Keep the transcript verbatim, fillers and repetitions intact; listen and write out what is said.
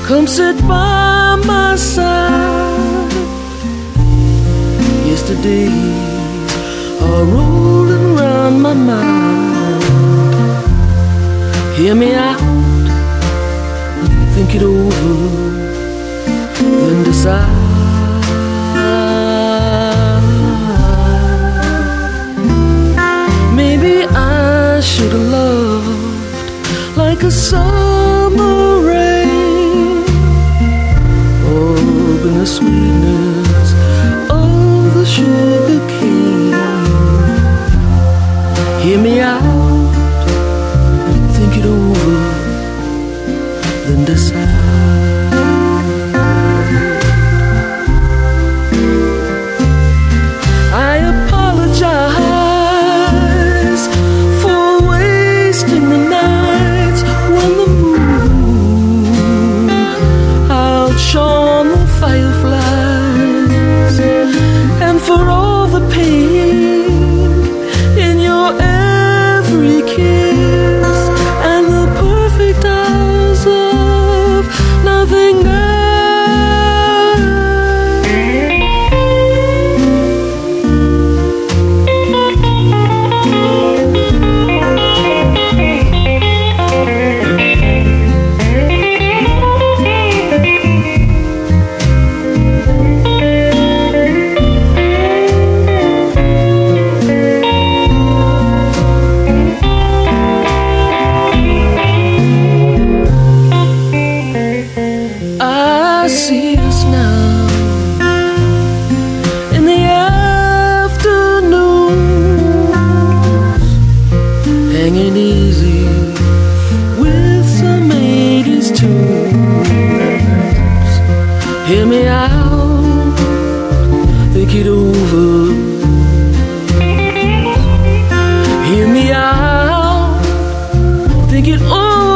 come sit by my side. Yesterdays are rolling round my mind. Hear me out, think it over, then decide. Maybe I should have loved like a summer rain, or in the sweetness of the sugar cane. Hear me out, think it over, then decide. I apologize for wasting the nights when the moon outshone the fireflies, and for all the pain in your every kiss, and the perfect hours of nothing else. I see us now in the afternoons, hanging easy with some eighties tunes. Hear me out, think it over. Hear me out, think it over.